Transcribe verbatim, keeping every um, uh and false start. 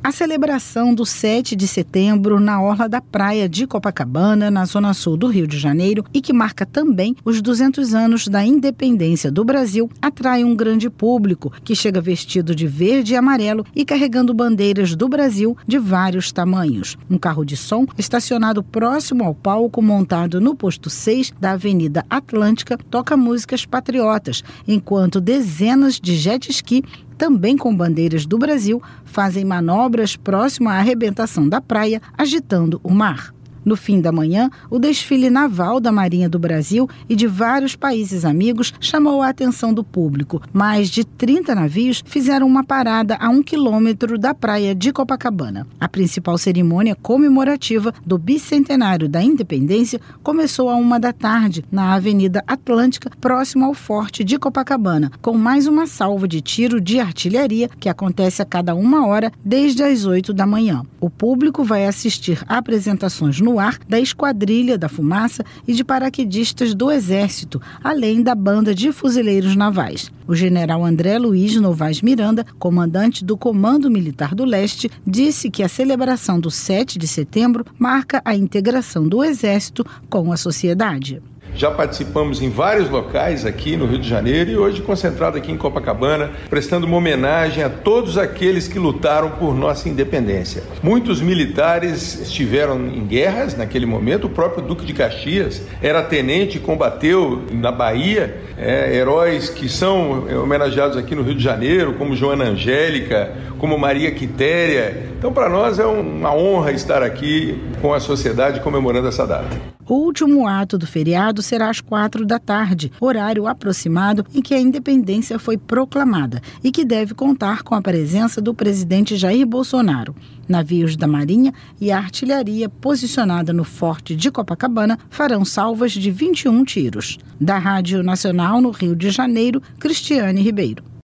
A celebração do sete de setembro na orla da praia de Copacabana, na zona sul do Rio de Janeiro, e que marca também os duzentos anos da independência do Brasil, atrai um grande público que chega vestido de verde e amarelo e carregando bandeiras do Brasil de vários tamanhos. Um carro de som estacionado próximo ao palco montado no posto seis da Avenida Atlântica toca músicas patriotas, enquanto dezenas de jet ski também com bandeiras do Brasil, fazem manobras próximo à arrebentação da praia, agitando o mar. No fim da manhã, o desfile naval da Marinha do Brasil e de vários países amigos chamou a atenção do público. Mais de trinta navios fizeram uma parada a um quilômetro da praia de Copacabana. A principal cerimônia comemorativa do bicentenário da independência começou a uma da tarde, na Avenida Atlântica, próximo ao Forte de Copacabana, com mais uma salva de tiro de artilharia que acontece a cada uma hora desde as oito da manhã. O público vai assistir a apresentações no ar da Esquadrilha da Fumaça e de paraquedistas do Exército, além da banda de fuzileiros navais. O general André Luiz Novaes Miranda, comandante do Comando Militar do Leste, disse que a celebração do sete de setembro marca a integração do Exército com a sociedade. Já participamos em vários locais aqui no Rio de Janeiro e hoje concentrado aqui em Copacabana, prestando uma homenagem a todos aqueles que lutaram por nossa independência. Muitos militares estiveram em guerras naquele momento, o próprio Duque de Caxias era tenente e combateu na Bahia, é, heróis que são homenageados aqui no Rio de Janeiro, como Joana Angélica, como Maria Quitéria. Então, para nós é uma honra estar aqui com a sociedade comemorando essa data. O último ato do feriado será às quatro da tarde, horário aproximado em que a independência foi proclamada e que deve contar com a presença do presidente Jair Bolsonaro. Navios da Marinha e a artilharia posicionada no Forte de Copacabana farão salvas de vinte e um tiros. Da Rádio Nacional no Rio de Janeiro, Cristiane Ribeiro.